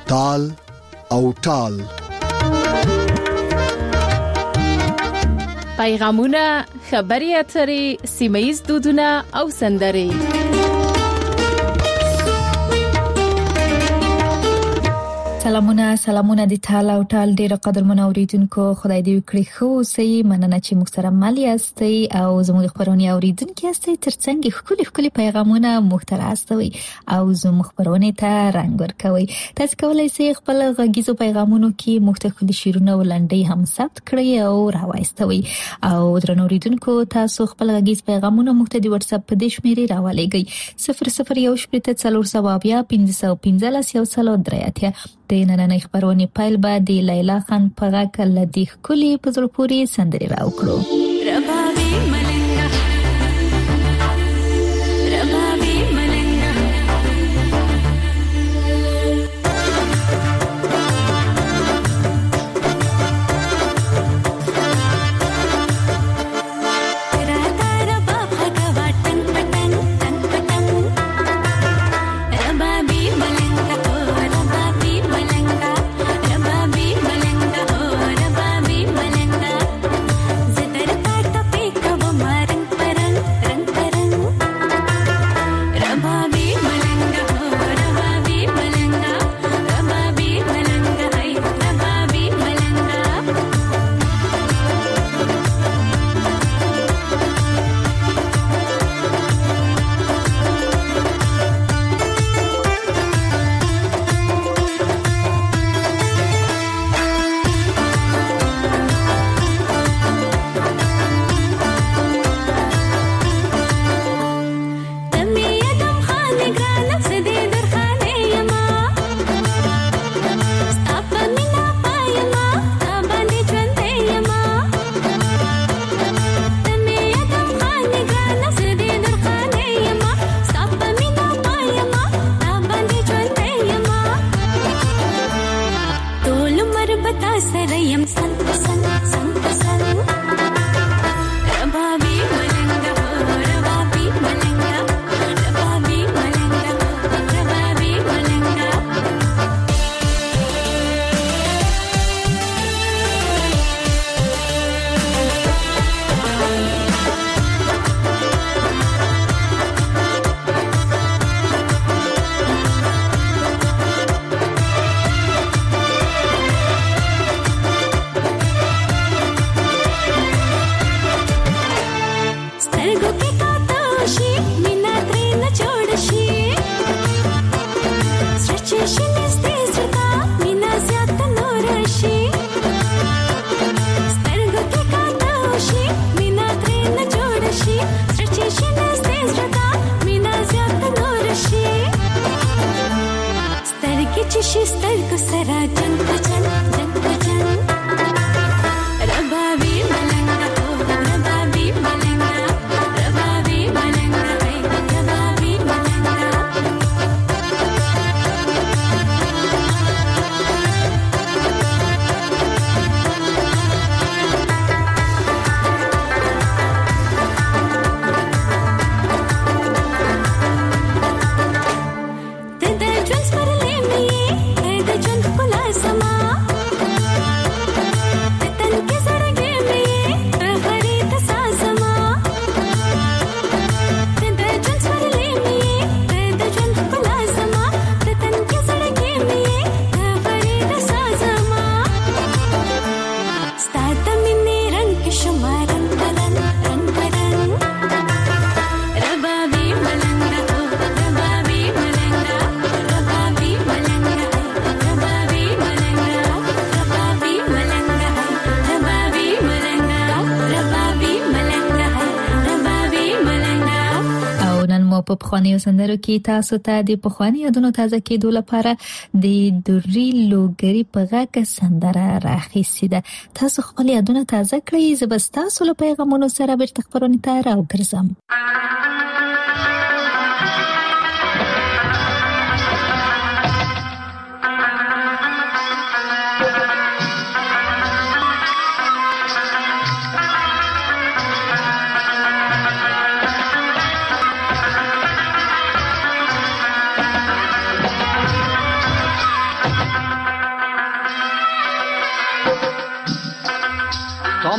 تال او ټال. پیغامونه، خبري اترې، سیمه‌ییز دودونه او سندرې. سلامونه د ټال او ټال ډیره قدرمن اوریدونکو، خدای دې وکړي خو سي مننه چې موږ سره مل یاستئ او زموږ خبرونه اوریدونکو یاستئ. ترڅنګ خولي پیغامونه موږ ته راستوي او زموږ خبرونه ته رنگ ورکوي. تاسو کولای شئ خپل غږیزو پیغامونو کې موږ ته خولي شیرونه ولنډي هم ثبت کړئ او راوایستوي. او درنو اوریدونکو، تاسو خپل غږیز پیغامونه موږ ته د واتس اپ په دې شمیرې راولېږئ 0018401515 د نننۍ خبرونه پیل به د لیلا خان په غږ لدی خولي په زړه پورې سندري راوکړو. ربابي ملنګا ربابي ملنګا په پخوانیو سندرو کې تاسو ته د پخوانی یادونو تازه کېدو لپاره د دوري لوګری په غږ سندره راخیستې ده. تاسو خپل یادونه تازه کړئ. زبستاسو له پیغامونو سره بیرته خبرونه ته راوګرځم.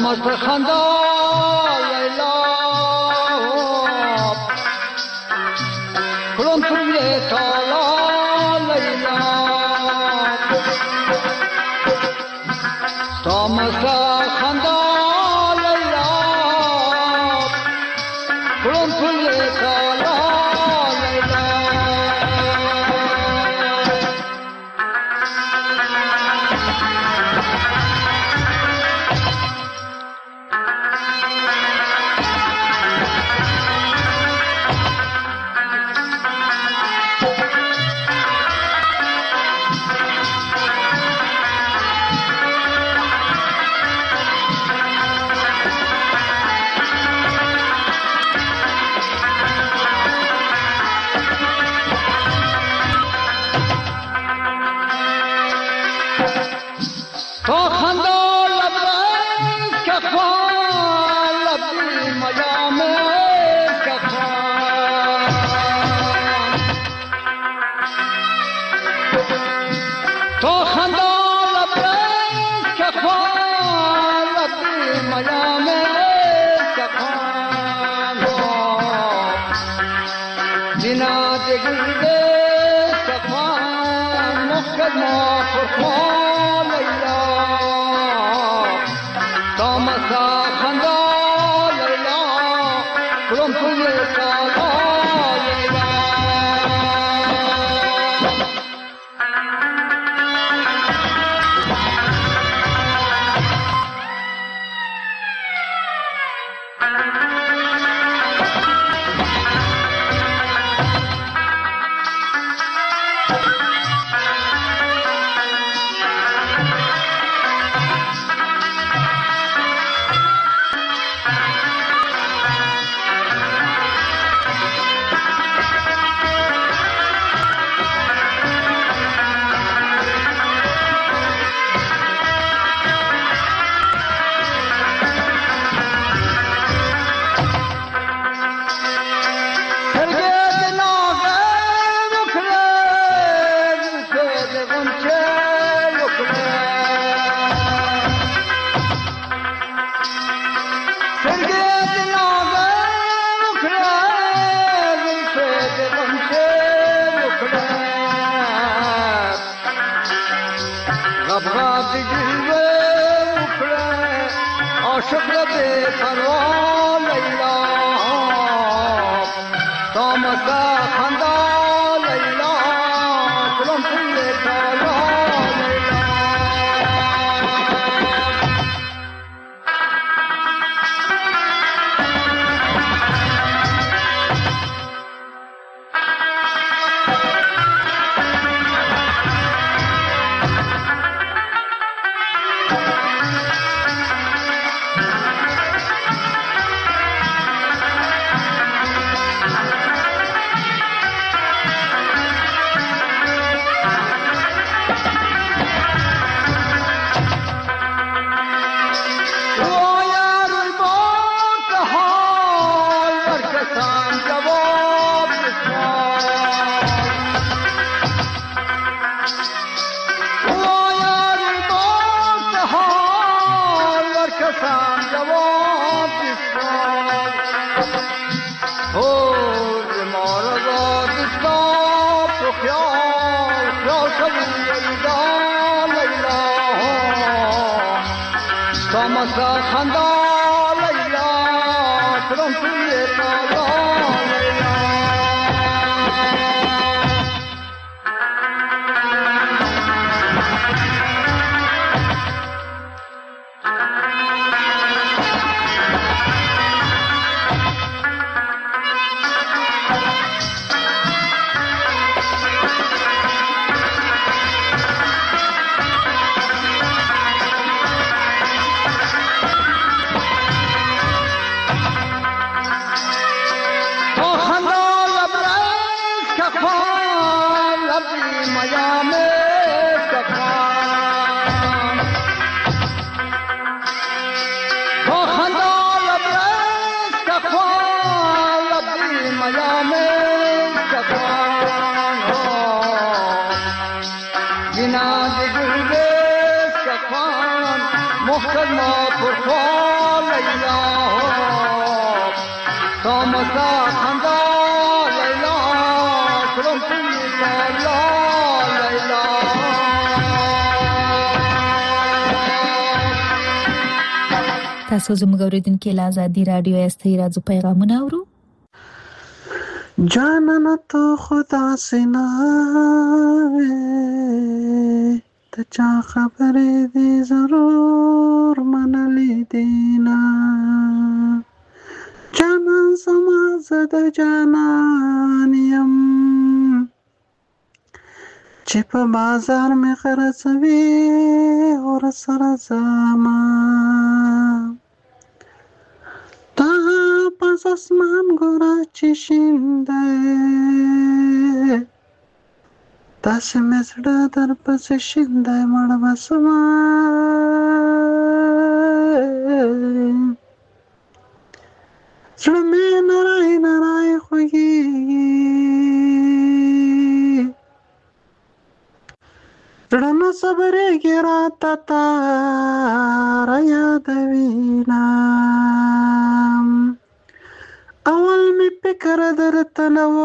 مست خندا لیلا کلون توی تالا لیلا تا مست خندا لیلا کلون توی تالا बिना दिल के सफान مختل ما پرخوال لیلا سامسا خندا لیلا کرم پیلا لا لیلا تاسو زموږ اوریدونکو له آزادي رادیو استي راځو پیغامونه اورو. جانانه تو خدا سینا ته چا خبرې دې ضرور منلې دینا جانان زما زده جانان یم چې په بازار مې خرڅوي اور سره زما تا پس اسمان ګورا چې شینده تاسې مې زړه در پسې شینده مړ بسما زړه مې نری نری خوږېږي زړه نه صبرېږي راته تا را یادوینه اول می فکر درته نه و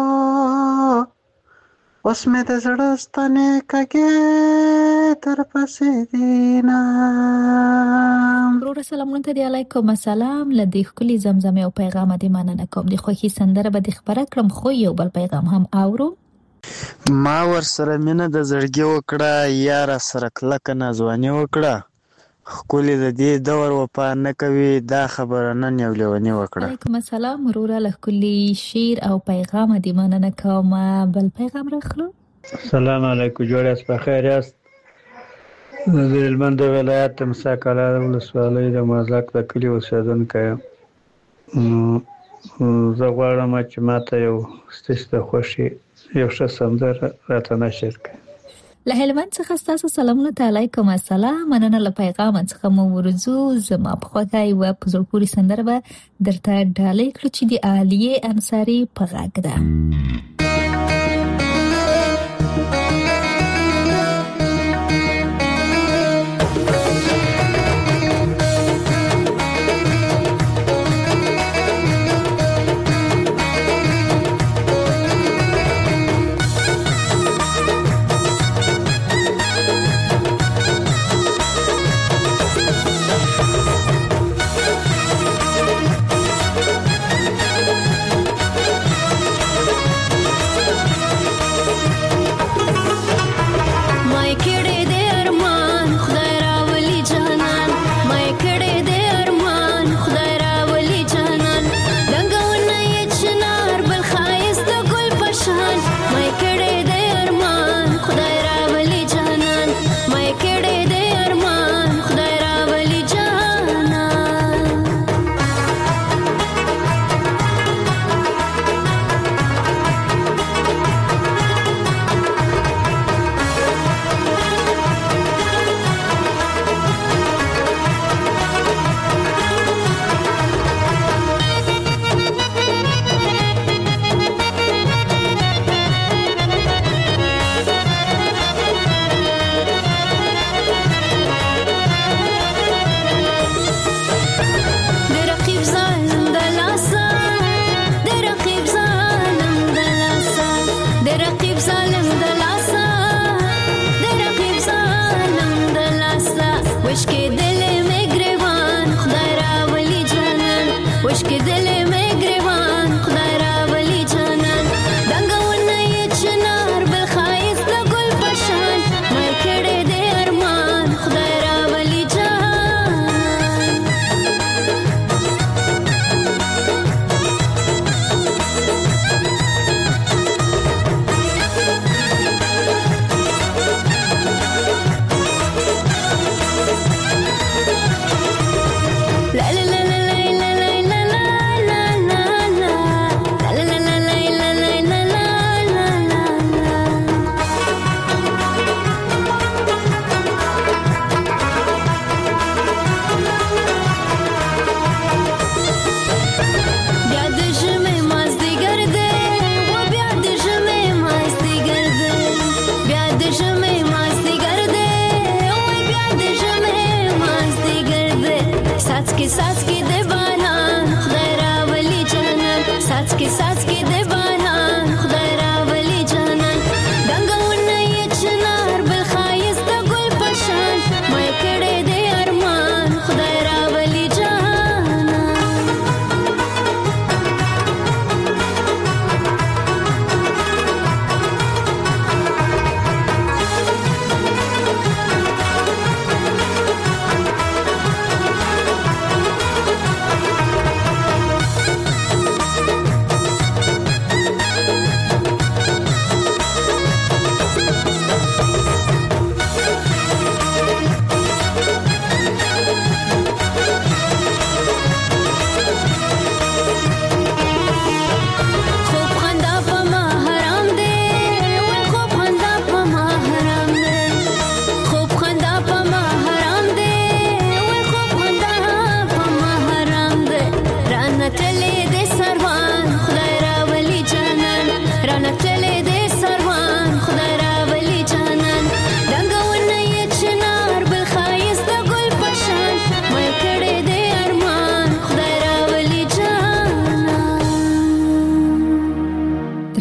اوس مې د زړه ستنې کږې در پسې دینه. ورور سلامونه ته دی علیکم السلام. له دې ښکلي زمزمې او پیغامه دې مننه کوم. د خوښي سندره به دې خپره کړم خو یو بل پیغام هم اورو. ما ورسره مینه د زړګي وکړه یاره سره کلکه نازواني وکړه ښکلي د دې دور وفا نه کوي دا خبره نن یو لیوني وکړه. علیکم السلام وروره له ښکلي شعر او پیغامه دې مننه کوم. بل پیغام راخلو. السلام علیکم جوړ یاست په خیر یاست. د هلمند ولایت د مساکاله ولسوالۍ د مازاک د کلي اوسېدونکی یم. زه غواړم چې ماته یو ستاسو د خوښې یو ښه سندره راته نشر کړئ. له هلمند څخه ستاسو سلامونه ته علیکم السلام. مننه له پیغام څخه مو ورزو. زما په خوښه یوه په زړه پورې سندره به درته ډالۍ کړو چې د عالیه انصاري په غږ ده.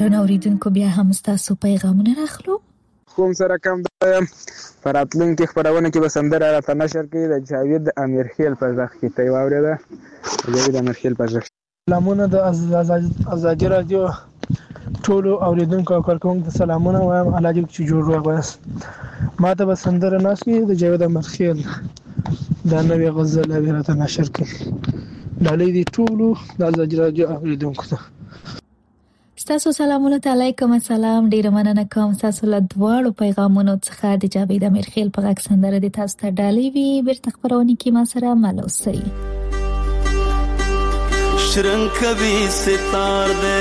درنو اوریدونکو بیا هم تاسو پیغامونه راخلو. کوم سره کم د فراتلونکو خبرونه کې به سندره راته نشر کړي د جاوید امیرخیل په ځخ کې ته واورېده جاوید امیرخیل په ځخ. سلامونه د ازادي رادیو ټولو اوریدونکو او کارکونکو ته سلامونه وایم. الله دې چې جوړ راغواست ما ته به سندره ناس کې د جاوید امیرخیل دا نوې غزل راته نشر کړي. ډالۍ دې ټولو د ازادي رادیو اوریدونکو ته. تاسو سلامونه علیکم السلام. ډیره مننه کوم تاسو له دواړو پیغامونو څخه د جاوید امیرخیل په غږ سندره د تاسو ته ډالۍ وی بیرته خبرونه کې ما سره مل اوسئ. شرنگ کبھی ستار دے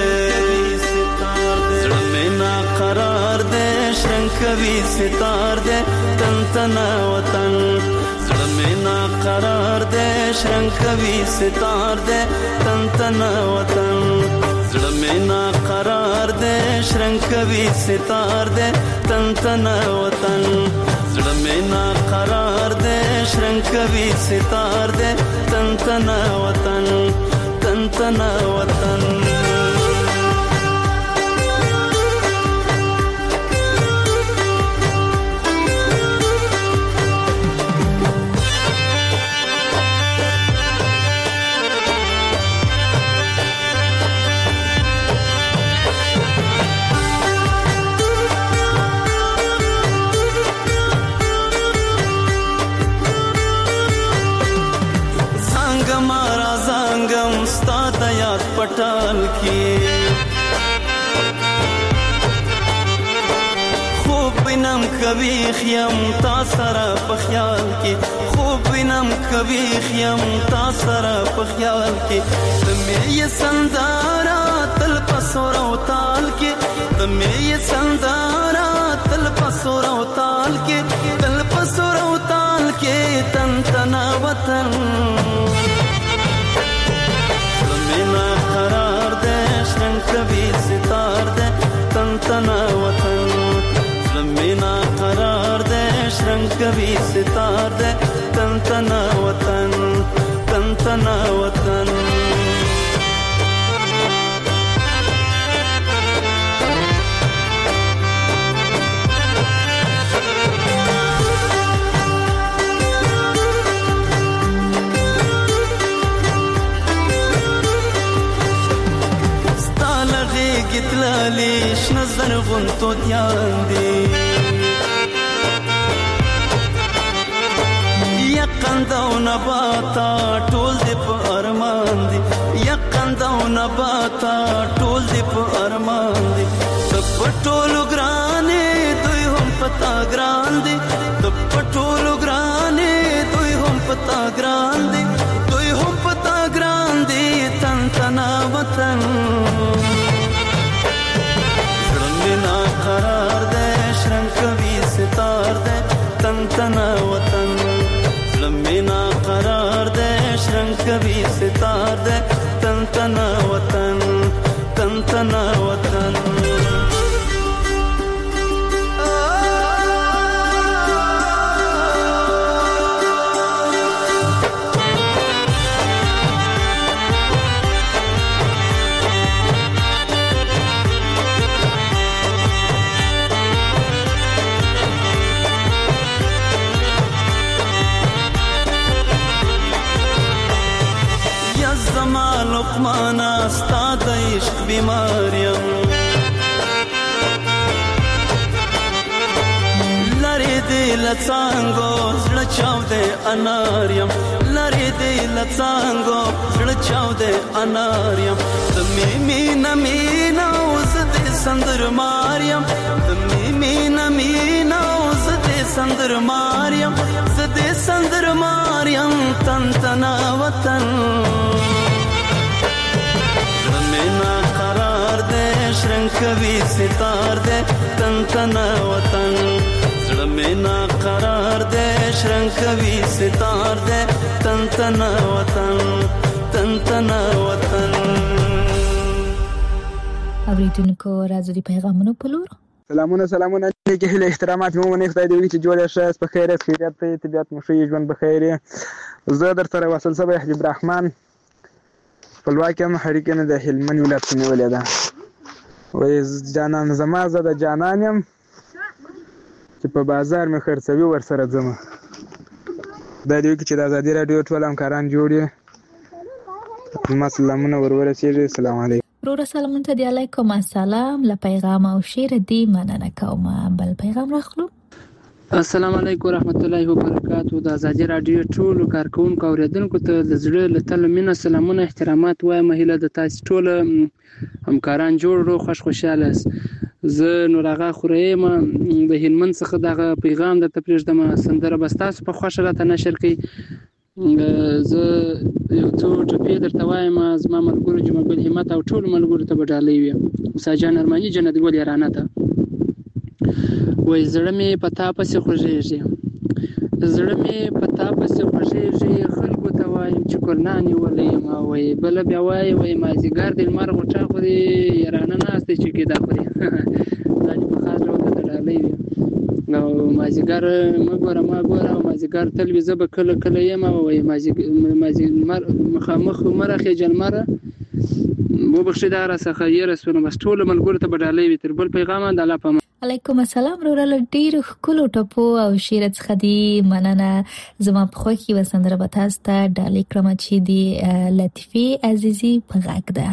زړه مې نا قرار دے شرنگ کبھی ستار دے تن تنا وطن زړه مې نا قرار دے شرنگ کبھی ستار دے تن تنا وطن زړه مې نا قرار دے شرنگ کبھی ستار دے تن تنا وطن زړه مې نا قرار دے شرنگ کبھی ستار دے تن تنا وطن تن تنا وطن. पटाल की खूब बिनम कभी खियम तासरा पख्याल की खूब बिनम कभी खियम तासरा पख्याल की तुम्हें ये संदारा तल पसोरा ताल के तुम्हें ये संदारा तल पसोरा ताल के तल पसोरा ताल के तन तना वतन ना करार दे शरंग कभी सितार दे तन तना वतन ज़मीना करार दे शरंग कभी सितार दे तन तना वतन तन तना वतन. گتلالیش نظر غنتو دیان دی یقنده و نباتا ټول دی په ارمان دی یقنده و نباتا ټول دی په ارمان دی د پټولو ګرانې دوی هم پتا ګران دی د پټولو ګرانې دوی هم پتا ګران دی دوی هم پتا ګران دی تن تنا وطن ना करार दे शरंग कभी सितार दे तन तना वतन लम्बी ना करार दे शरंग कभी सितार दे तन तना वतन तन तना वतन. لقمانا استاد عشق بیماریم لری دی لڅانګو زړه چاو دې اناریم لری دی لڅانګو زړه چاو دې اناریم د مینا مینا اوس دې سندر ماریم د مینا مینا اوس دې سندر ماریم زدې سندر ماریم تن تنا وطن ना करार दे शरंग कभी सितार दे तन तना वतन زړه مې نا قرار دے شرنګ کبھی ستار دے تن تنا وطن تن تنا وطن. اوریدونکو راځي پیغامونه پلور. سلامونه نیکی هیله احترامات مو نه خدای دې وکړي چې جوړ شې په خیرت خیرات ته طبيعت مو شي ژوند به خیر. زه در سره وصل صبح حجب الرحمن خپلواکي محرکینه د هلمند ولایت نیولې ده. وای جانان زما زه د جانان یم چې په بازار مې خرڅوي ورسره ځمه. دا دی چې د ازادي راډیو ټول همکاران جوړ یې زما سلامونه ورسېږي. السلام علیکم. ورور سلامونه ته دی. علیکم السلام. له پیغام او شعر دی مننه کوم. بل پیغام راخلو. السلام علیکم ورحمت الله وبرکاتو. د ازادي راډیو ټول کارکونکو اوریدونکو ته د زړه له تله مینه سلامونه احترامات وایم. هیله د تاسو ټول همکاران جوړ رو خوشاله زه نور هغه خوریم د هلمند څخه دغه پیغام د تپریږدم. سندره بس تاسو په خوښه راته نشر کړئ. زه یو څو ټپې درته وایم. زما ملګرو جمع ګل همت او ټول ملګرو ته به ډالۍ وي. موسی جان ارماني جنت ګل یارانه ته وای زړه مې په تا پسې خوږېږي، زړه مې په تا پسې خوږېږي، خلکو ته وایم چې کورنا نیولی یم. وای بله بیا وای مازدیګر د لمر غوټه خوري یارانه ناست دی چې کېدا خوري. دا دې په خاص ډول ته ډالۍ وي. او مازدیګر مه ګوره ما ګوره او مازدیګر تل وي زه به کله کله یم. وای مازدیګر مخامخ مه راخېږه لمره وبخښئ دا راڅخه یېره سوله. بس ټولو ملګرو ته به ډالۍ وي. تر بل پیغامه د الله په امان. علیکم السلام. ورور ډیر ښکلو ټپو او شعر څخه دی مننه. زما په خوښي وسندره به تاسو ته ډالۍ کړم چې دی لطیفه عزیزي په غږ ده.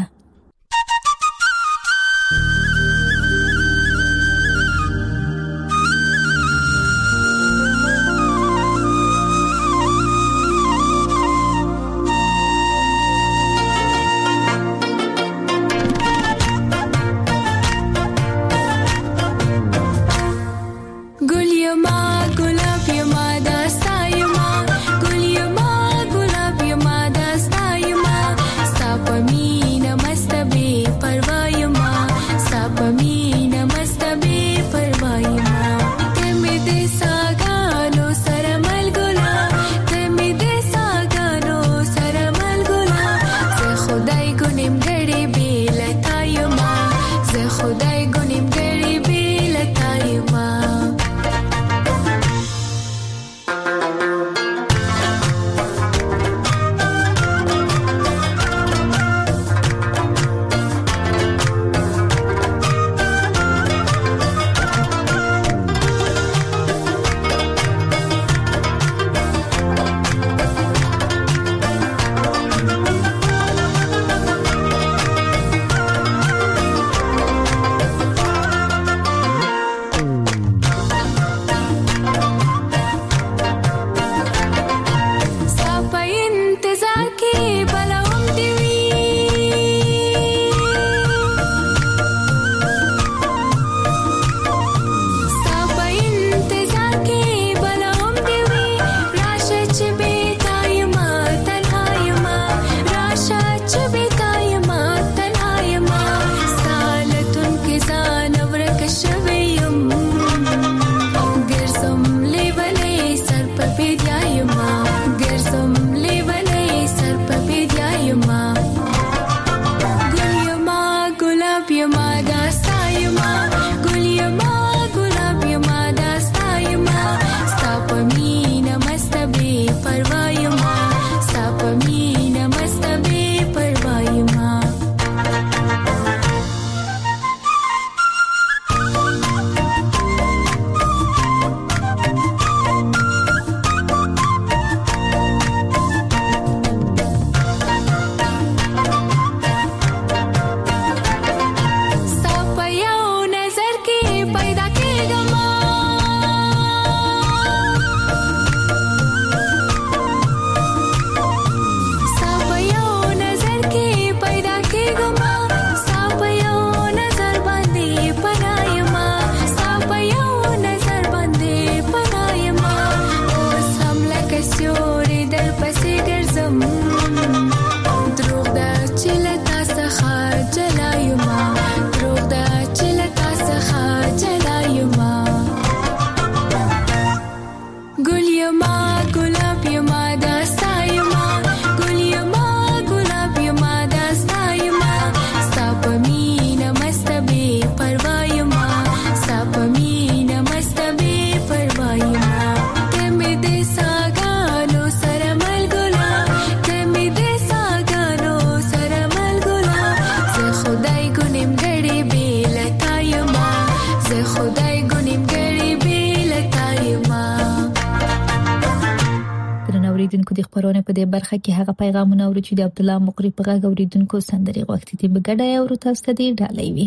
خبرونه په دې برخه کې هغه پیغامونه اوري چې د عبد الله مقری په غږ اوریدونکو سندري غوښتي دي بګډه او تاسو ته دی ډالۍ وي.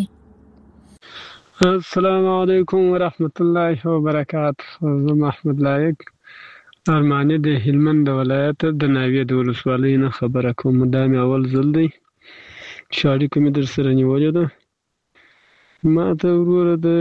السلام علیکم ورحمت الله وبرکاته. زه محمد لایق ارمانی د هلمند ولایت د ناوې د ولسوالۍ نه خبره کوم. دا مې اول ځل دی چې اړیکه مې در سره نیولې ده. ما ته وروره د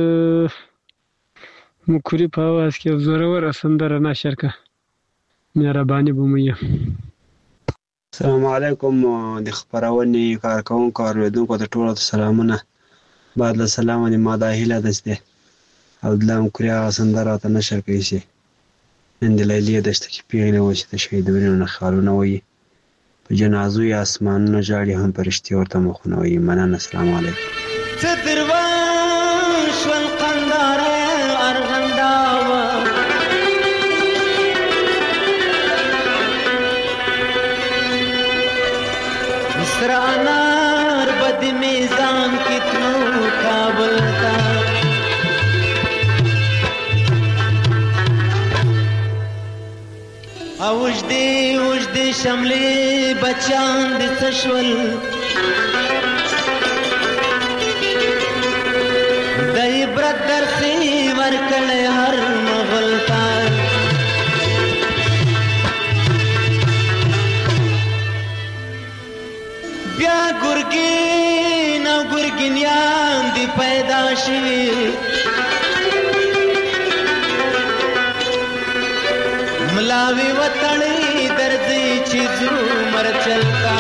مقری په اواز کې زوروره سندره نشر کړه. مهرباني به مو وي. السلام علیکم د خبرونې کارکوونکو اوریدونکو ته ټولو ته سلامونه. بعد له سلامه د ما دا هیله ده چې عبد الله مقری هغه سندره راته نشر کړي چې نن د لیلې دشته کې پیغلې وه چې د شهیدانو نه خیالونه وایي، په جنازو یې اسمانونه ژاړي، هم فرشتې ورته مخونه وایي. مننه. السلام علیکم. څه دروان شول قنداره ارغنداوه، مصر انار بد میزان کتنو کابل تا، اوجدې شملې بچان د تشول، د عبرت درسي ورکړې هر مغل تا، بیا ګرګین او ګرګینیان دی پیدا شوي، ملاوی وطړی درځي چې زو مر چلتا،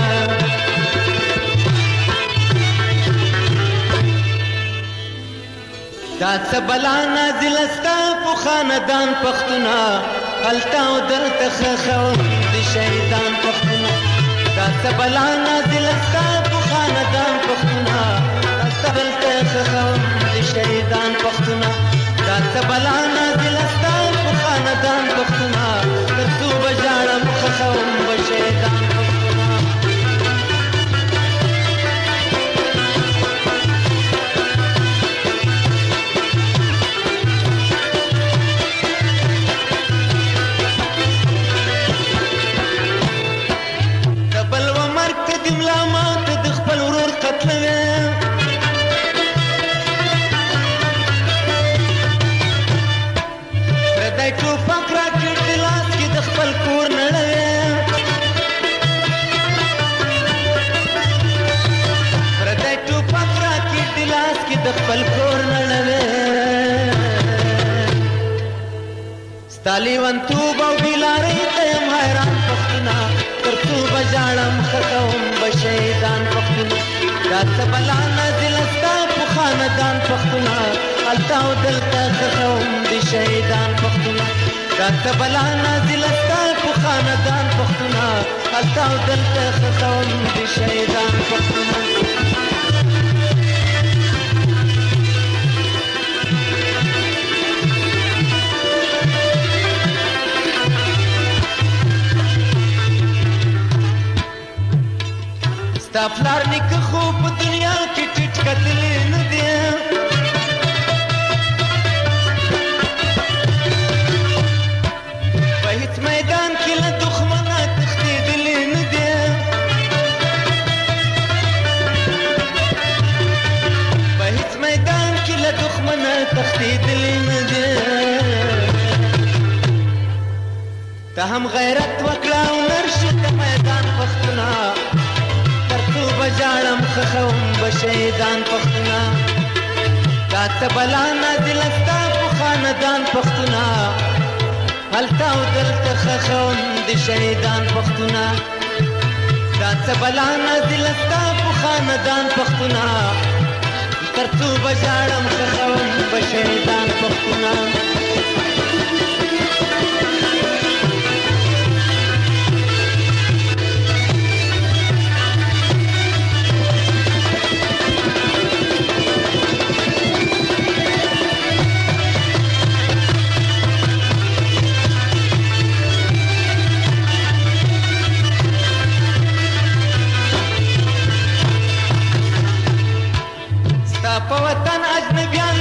دا څه بلا نازل استا په خاندان پښتونه، هلته او دلته خخون د شهیدان پښتونه، دا څه بلا نازل استا په خاندان پښتونه، هلته دلته خخون د شهیدان پښتونه، دا څه بلا نازل استا په خاندان پښتونه، ترڅو بجاړم خخون به شهیدان پښتونه. ستالیوان توب او بیلاری تیم حیران پختونا، ترڅو بجاړم خطوم بشهیدان پختونا، دا څه بلا نازل استا په خاندان پختونا، هلته او دلته خطوم د شهیدان پختونا، دا څه بلا نازل استا په خاندان پختونا، هلته او دلته خطوم د شهیدان پختونا. ستا پلار نیکه خو په دنیا کې ټیټ کتلی نه دی، په هیڅ میدان کې له دښمنه تښتېدلی نه دی، په هیڅ میدان کې له دښمنه تښتېدلی نه دی، ته هم غیرت وکړه او نرشې د میدان پښتونه، بجاړم خخوم بشهیدان پښتونه، دا څه بلا نازل استا په خاندان پښتونه، هلته او دلته خخوم د شهیدان پښتونه، دا څه بلا نازل استا په خاندان پښتونه، ترڅو بجاړم خخوم بشهیدان پښتونه. په وطن اجنبیان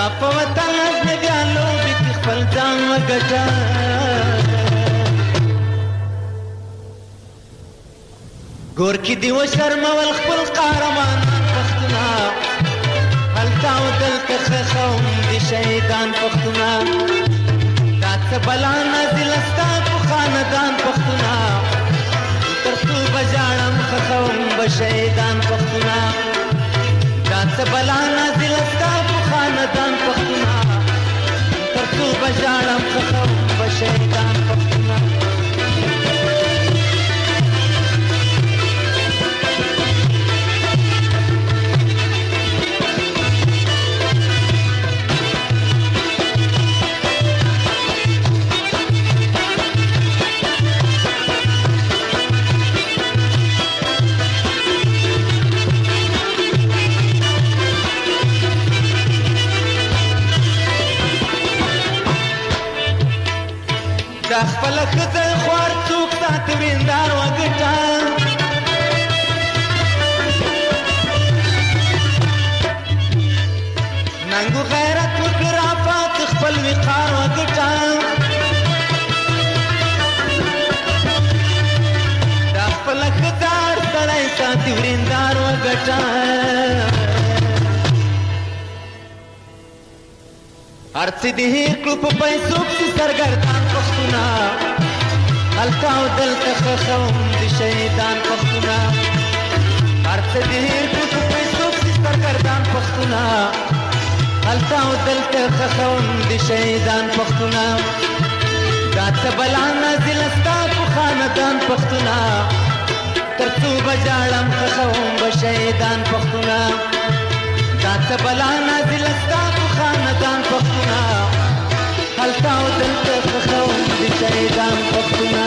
په وطن اجنبیانو کې خپل ځان وګټه ګور کې دی و شرمول خپل قهرمانان پښتونه هلته او دلته خښوم د شهیدان پښتونه دا څه بلا نازله ستا په خاندان پښتونه تر څو به ژاړم خښوم به شهیدان پښتونه دا څه بلا نازله ستا په خاندان پښتونه تر څو به ژاړم خښوم به شهیدان پښتونه دا خپل ښځه خوار څوک ساته وریندار وګټه ننګو غیرت وکړه رافات خپل وقار وګټه دا خپل ښځه هر سړی ساتي وریندار وګټه هر څه دې هېر کړو په پیسو پسې سرګردان پښتونه هلته او دلته خښوم د شهیدان پښتونه هر څه دې هېر کړو په پیسو پسې سرګردان پښتونه هلته او دلته خښوم د شهیدان پښتونه دا څه بلا نازله ستا په خاندان پښتونه تر څو به ژاړم خښوم به شهیدان پښتونه دا څه بلا نازله ستا په خاندان پښتونه هلته او دلته خښوم د شهیدان پښتونه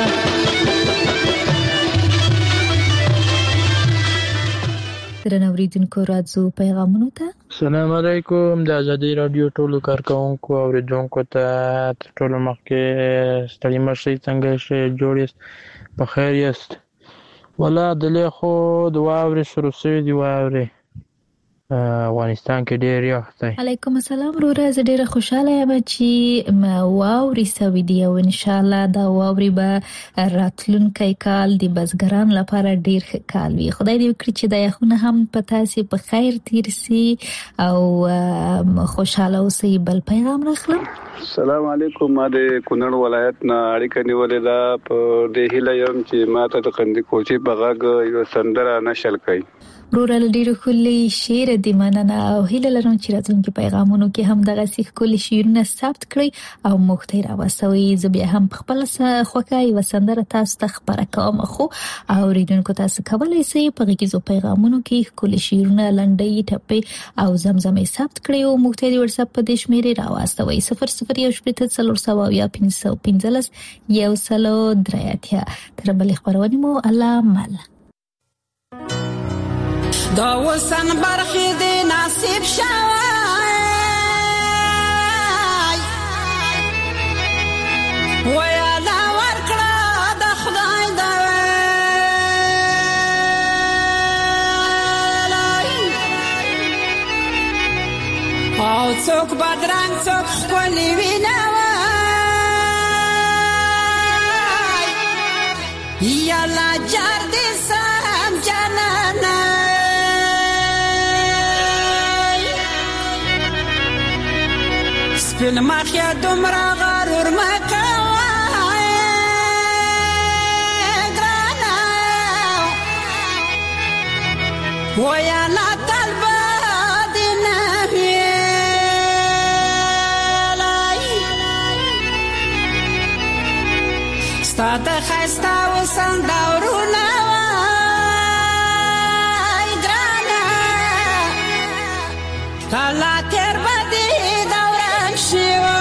درنو اوریدونکو راځو پیغامونو ته السلام علیکم د ازادي رادیو ټولو کارکونکو او اوریدونکو ته تر ټولو مخکې ستړي مشئ څنګه شئ جوړ یاست په خیر یاست ولا دلې خو د واورې شروع شوې دي واورې افغانستان کې ډېر یخ دی علیکم السلام وروره زه ډېره خوشحاله یم چې واورې سوي دي او انشاءالله دا واورې به راتلونکی کال د بزګرانو لپاره ډېر ښه کال وي خدای دې وکړي چې دا یخونه هم په تاسې په خیر تیر سي او خوشحاله اوسئ بل پیغام راخلم السلام علیکم ما د کونړ ولایت نه اړیکه نیولې ده په دې هیله یم چې ما ته د قندي کوچي په غږ یو سندره نشل کړي وروره ډېر ښکلي شعر دې مننه او هیله لرم چې راتلونکي پیغامونو کې هم دغسې ښکلي شعرونه ثبت کړئ او موږ ته یې راوسوئ زه بیا هم په خپله خوښه یوه سندره تاسو ته خپره کوم خو اورېدونکو تاسو کولی شئ په غږیزو پیغامونو کې ښکلي شعرونه لنډۍ ټپې او زمزمې ثبت کړئ او موږ ته یې د وټساپ په دې شمېرې راواستوئ 001415 تر بلې خپرونې مو الله مل دا وسن برخی دی نصیب شوی ویا دا ورکړه د خدای دا او څوک بدرنګ څوک ښکلي وینه یالا جار دې سم جانانه سپین مخیا دومره غرور مکوه ګرانه ویالا طلبه دې نه ویلی ستا د ښایسته وسن دورونه وای ګرانه کله تېر به دې دوران شوی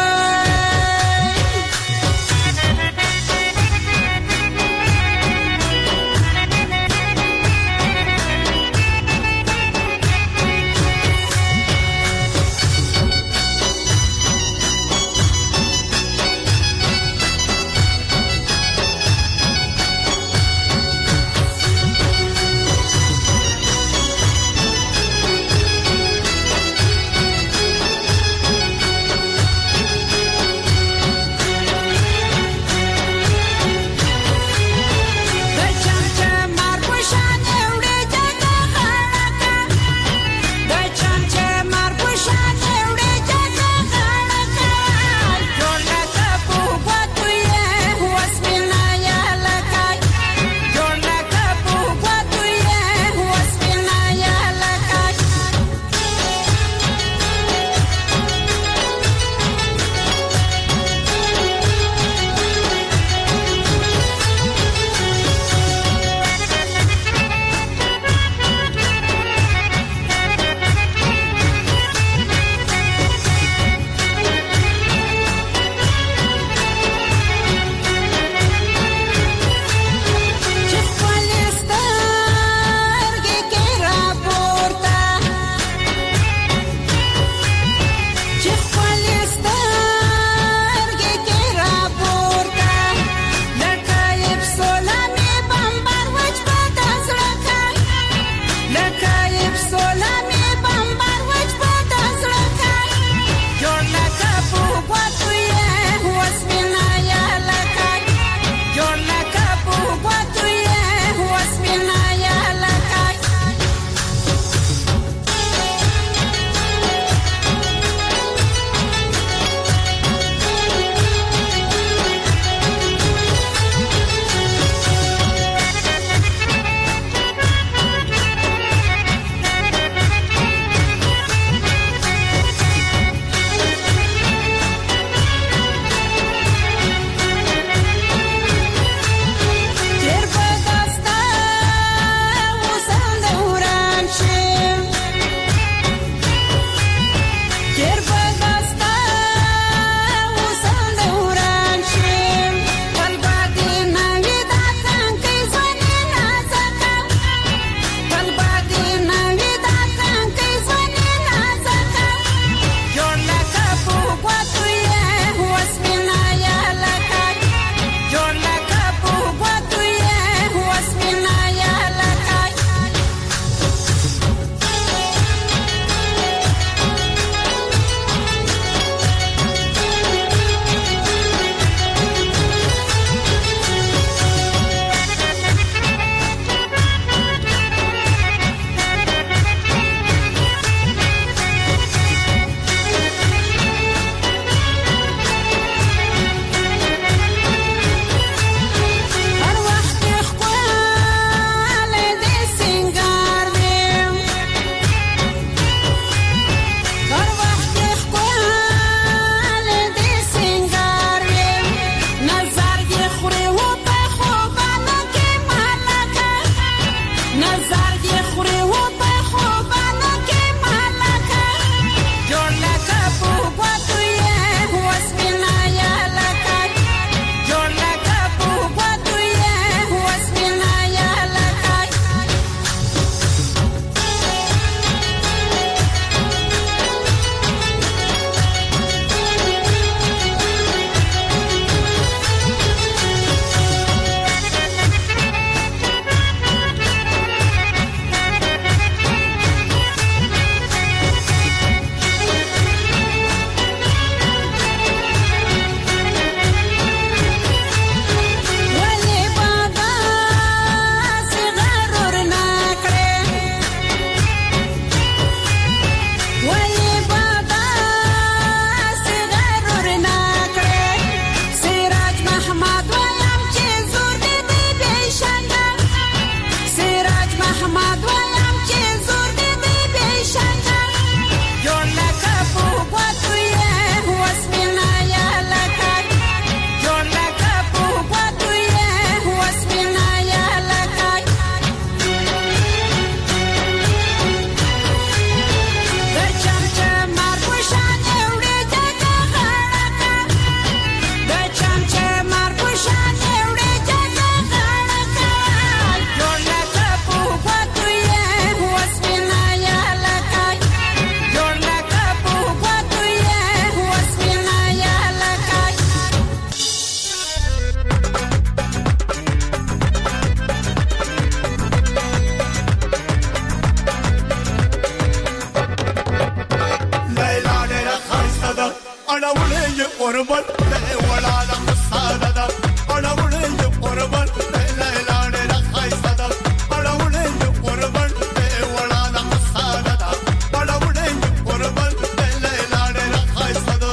قربان دی ولاله قصاده ده اړولې قربان دی لاله راخایسته ده اړولې قربان دی ولاله قصاده ده اړولې قربان دی لاله راخایسته ده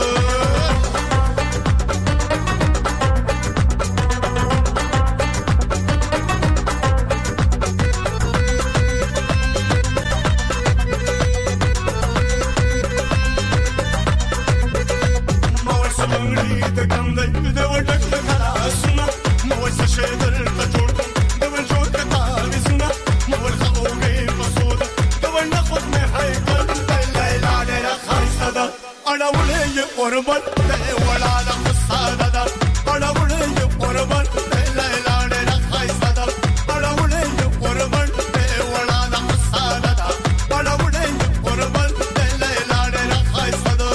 قربان دی ولاله قصاده ده اړولې قربان دی لاله راخایسته ده اړولې قربان دی ولاله قصاده ده اړولې قربان دی لاله راخایسته ده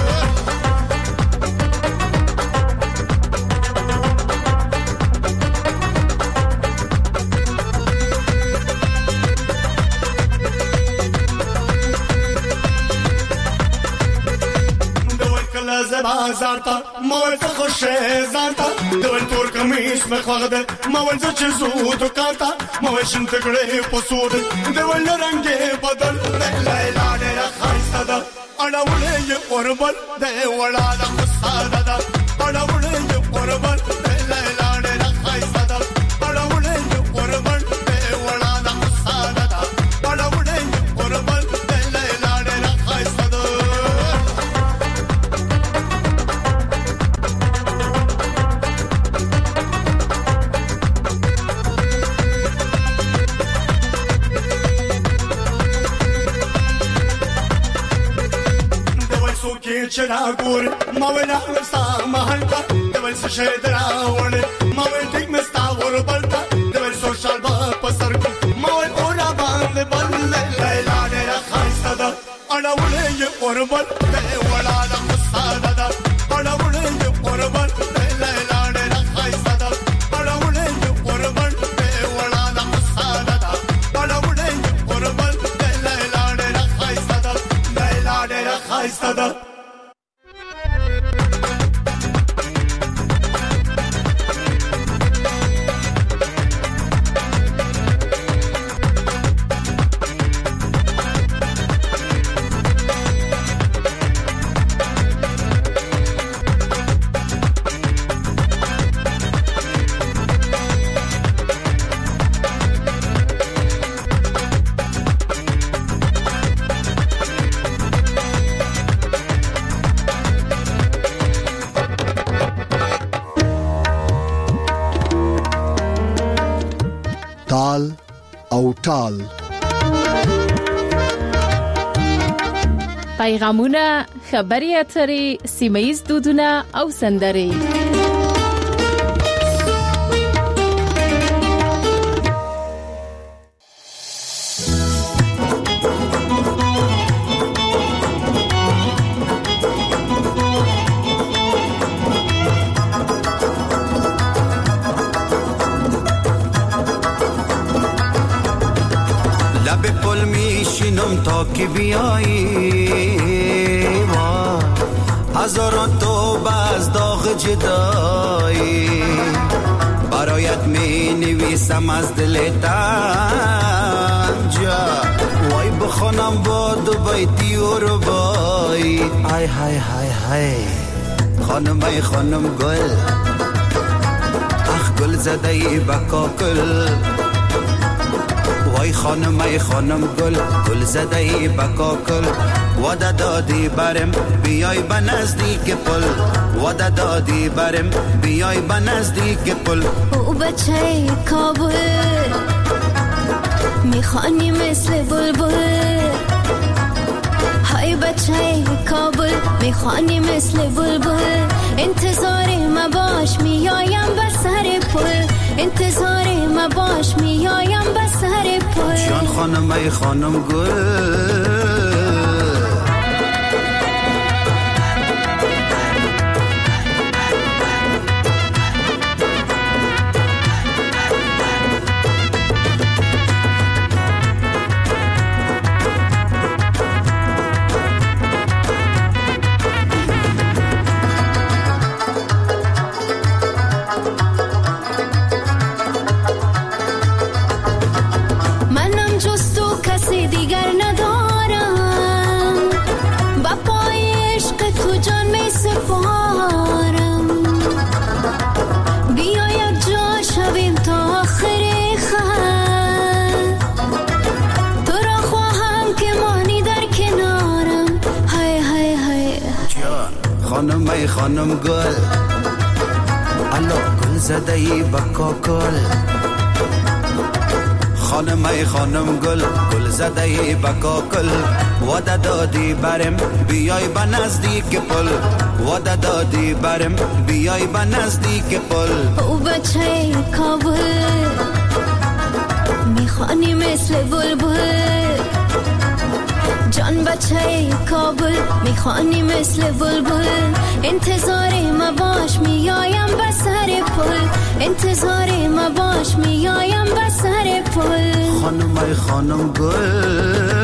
زارتا مول ته خوشې زارتا دول تور کمیس مې خوغده مول چې زو دکانتا مول شم تګړې پسود دول رنگې بدل لیلا ډېر خاصه ده اړولې قربان دی ولاله قصاده ده اړولې قربان دی لیلا ډېر خاصه ده اړولې قربان دی ولاله قصاده ده اړولې قربان دی لیلا ډېر خاصه ده چرا ګور ماویل هغستا محل تا دول څه دراوړ ماویل ټیک مستا ور بلتا دول سوشال با پسر ماویل اورا باندې بل لیلا ډېر خاصه ده اړولې قربان دی ولاله قصاده ده اړولې قربان دی لیلا ډېر خاصه ده اړولې قربان دی ولاله قصاده ده اړولې قربان دی لیلا ډېر خاصه ده لیلا ډېر خاصه ده تال او ټال پیغامونه خبري اترې سیمایي دودونه او سندرې تا که بیایی هزاران توبه از داغ جدایی برایت می نویسم از دل تنجا وای بخونم با دو بیتی و ربایی های های های های خانم ای خانم گل اخ گل زده ای بکاکل وای خانم ای خانم گل گل زده ای بکاکل وعده دادی برم بیای به نزدیک پل وعده دادی برم بیای به نزدیک پل او بچه کابل میخوانی مثل بلبل های بچه کابل میخوانی مثل بلبل انتظار ما باش میایم به سر پل انتظار ما باش میایم به سر پل جان خانم ای خانم گل خانم خانم گل الله گل زده بکاکل خانم گل گل زده بکاکل وعده دادی برم بیای به نزدیک پل وعده دادی برم بیای به نزدیک پل او بچه کابل میخوانی مثل بلبل جان بچه کابل میخوانی مثل بلبل انتظار ما باش میایم به سر پل انتظار ما باش میایم به سر پل خانم گل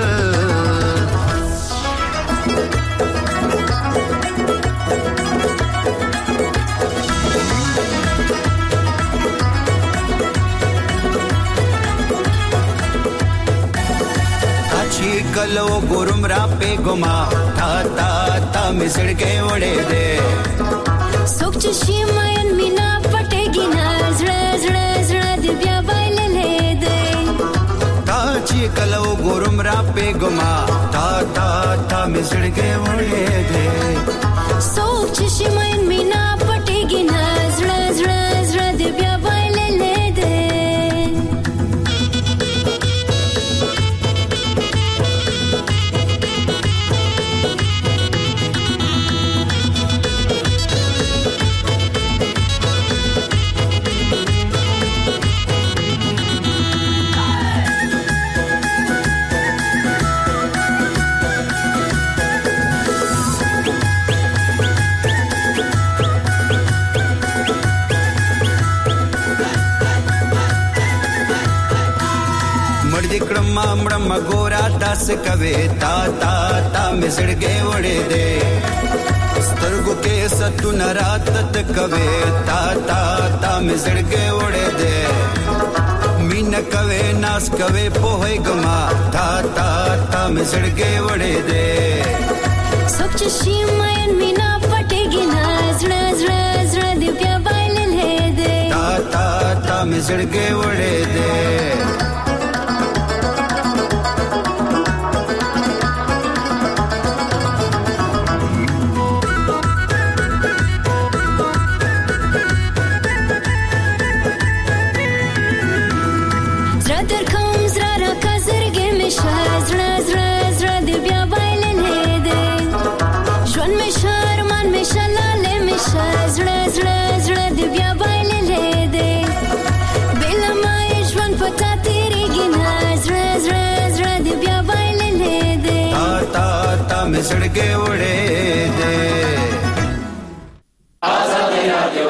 कलो गुरुम रापे गुमा था ता ता मिसड़ के उड़े दे सुख चशी मायन मीना पटेगी ना जड़ा जड़ा जड़ा दिव्या बाइल ले दे ताची कलो गुरुम रापे गुमा था ता ता मिसड़ के उड़े दे सुख चशी मायन मीना पटेगी ना जड़ा जड़ा जड़ा दिव्या बाइल ले दे मड़म गोरा दस कवे ता ता ता मिसड़ के उड़े दे स्तर्गु के सतु नरातत कवे ता ता ता मिसड़ के उड़े दे मीन कवे नास कवे पोहे गमा ता ता ता मिसड़ के उड़े दे सुख चशी मायन मीना पटेगी ना जड़ा जड़ा जड़ा दिव्या बाइल ले दे ता ता ता मिसड़ के उड़े दे मिसड़ के उड़े दे आजादी राडियो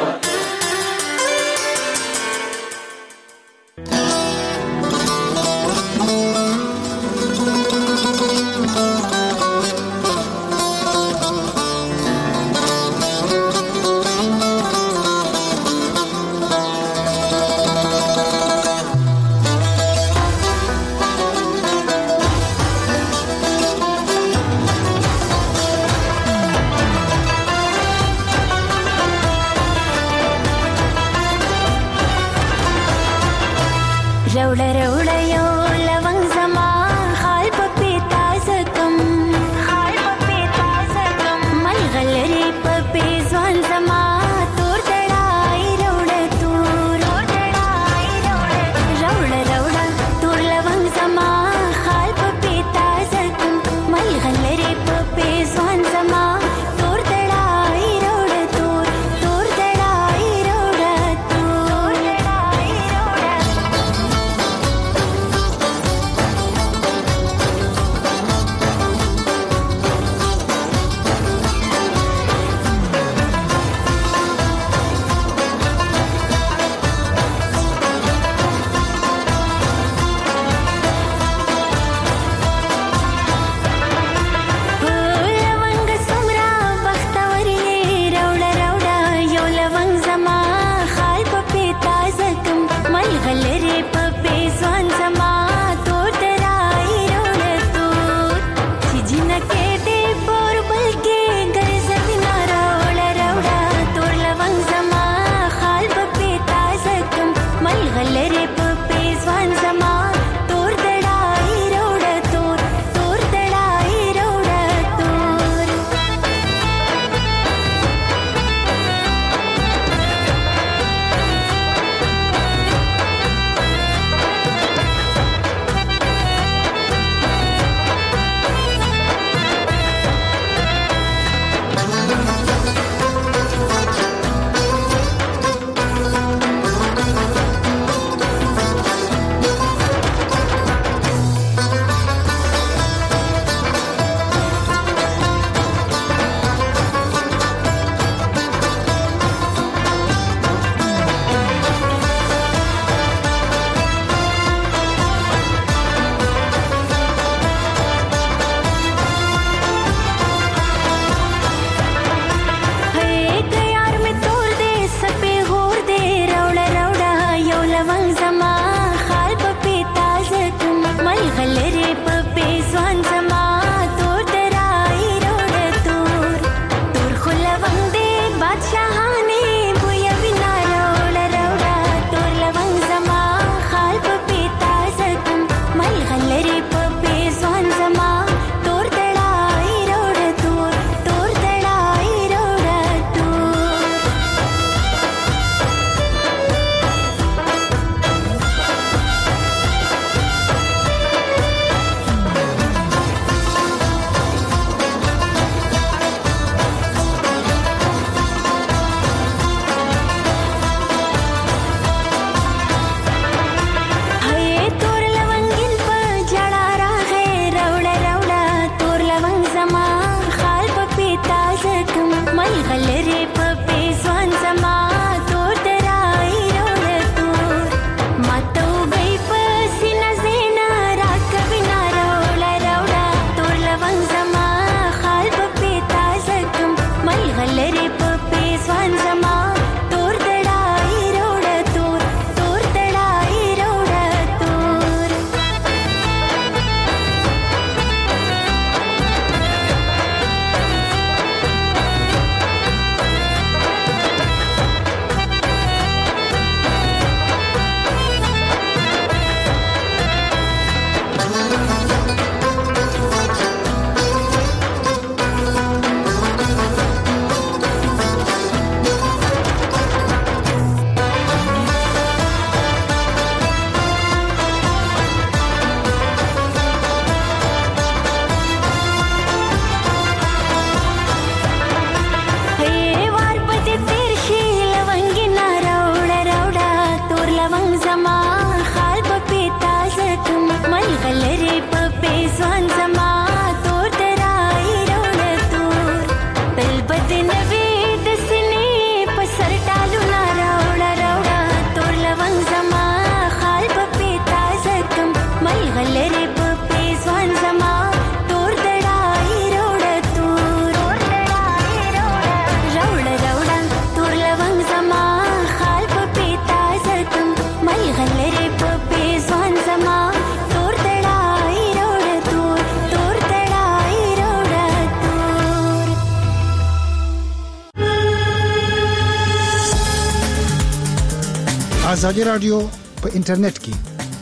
ازادي رادیو په انټرنیټ کې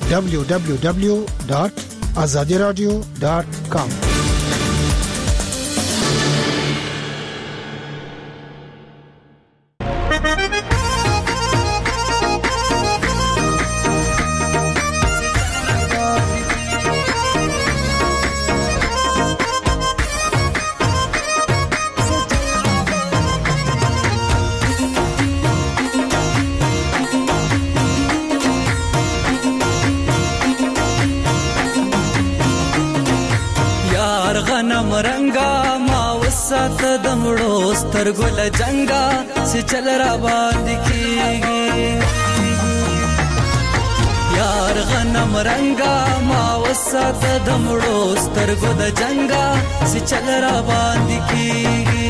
www.azadiradio.com سترګل جنگا چې چل را باندې کیږي یار غنم رنگا ما وسات د مړو سترګو د جنگا چې چل را باندې کیږي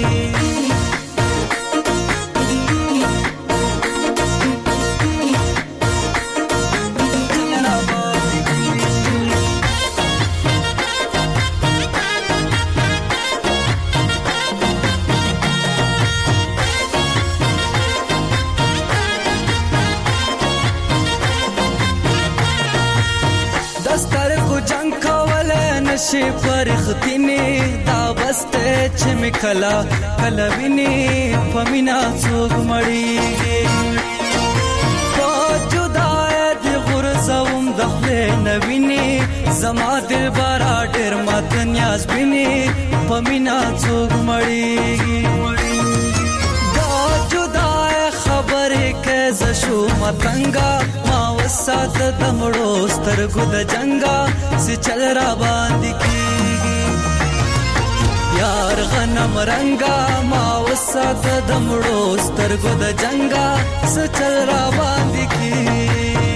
شي پرختینه دا بسته چې مکلا کلوینه پمینا څوک مړیږي په جدای دی غرزوم دخله نوینه زما دل بارا ډیر مات نیاز بینه پمینا څوک مړیږي دا جدای خبره کې زشو متنګا ما وسات د مړو سترګو د جنگا سی چل را باندې کیږي یار غنم رنگا ما وسات د مړو سترګو د جنگا سی چل را باندې کیږي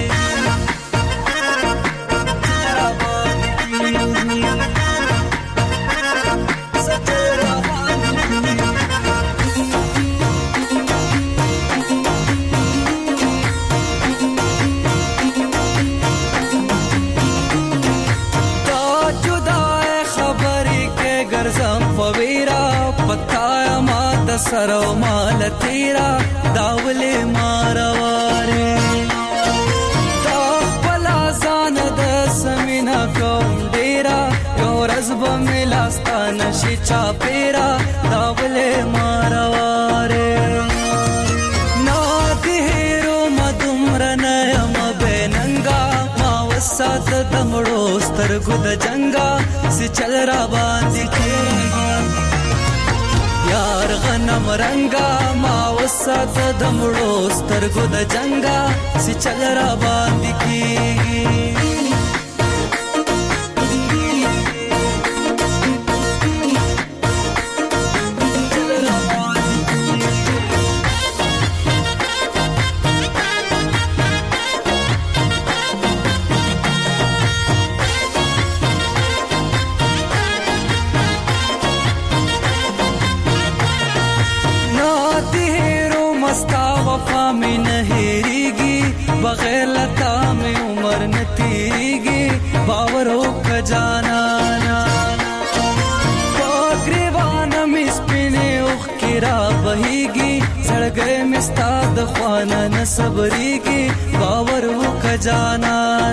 سرو مال تیرا داوله مارواره دا پلا زان د سمینا کوم ډیرا یو رزب ملاستان شي چا پیرا داوله مارواره نا دیرو مدمرنه م بننګا ما وسات د مړو سترګو د جنگا سی چل را باندې کیږي یار غنم رنگا ما وسات د مړو سترګو د جنگا سی چل را باندې کیږي बगैर लता में उम्र न तीगी बावरों का जाना पगरीवान मिस्पिने उखिरा बहीगी सड़गे मिस्ताद ख्वाना न सबरीगी बावरों का जाना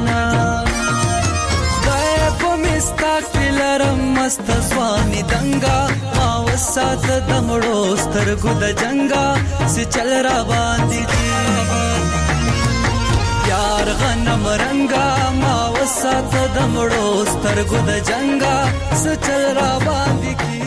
गायब मिस्ता किलरम मस्त स्वानी दंगा मावसात दमड़ो स्तरगु द जंगा से चल रा बांधी यार غنم رنگا ما وسات د مړو سترګو د جنگا س چل را باندې کی